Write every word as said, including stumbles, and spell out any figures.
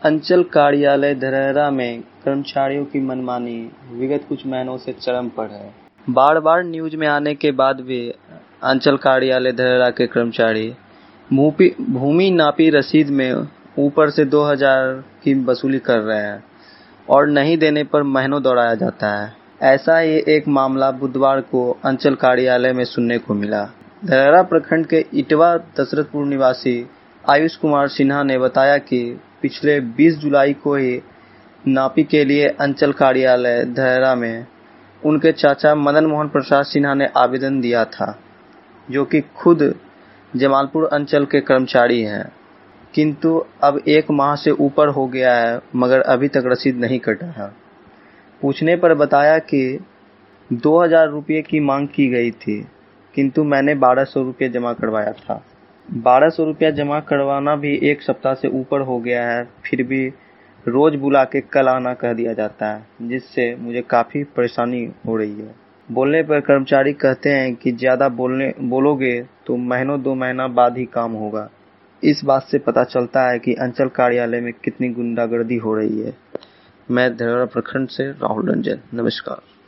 अंचल कार्यालय धरहरा में कर्मचारियों की मनमानी विगत कुछ महीनों से चरम पर है। बार बार न्यूज में आने के बाद भी अंचल कार्यालय धरहरा के कर्मचारी भूमि नापी रसीद में ऊपर से दो हजार की वसूली कर रहे हैं और नहीं देने पर महीनों दौड़ाया जाता है। ऐसा ही एक मामला बुधवार को अंचल कार्यालय में सुनने को मिला। धरहरा प्रखंड के इटवा दशरथपुर निवासी आयुष कुमार सिन्हा ने बताया कि पिछले बीस जुलाई को ही नापी के लिए अंचल कार्यालय धरहरा में उनके चाचा मदन मोहन प्रसाद सिन्हा ने आवेदन दिया था, जो कि खुद जमालपुर अंचल के कर्मचारी हैं, किंतु अब एक माह से ऊपर हो गया है मगर अभी तक रसीद नहीं कटा है। पूछने पर बताया कि दो हजार रुपये की मांग की गई थी, किंतु मैंने बारह सौ रुपये जमा करवाया था। बारह सौ रुपया जमा करवाना भी एक सप्ताह से ऊपर हो गया है, फिर भी रोज बुला के कल आना कह दिया जाता है, जिससे मुझे काफ़ी परेशानी हो रही है। बोलने पर कर्मचारी कहते हैं कि ज़्यादा बोलने बोलोगे तो महीनों दो महीना बाद ही काम होगा। इस बात से पता चलता है कि अंचल कार्यालय में कितनी गुंडागर्दी हो रही है। मैं धरहरा प्रखंड से राहुल रंजन, नमस्कार।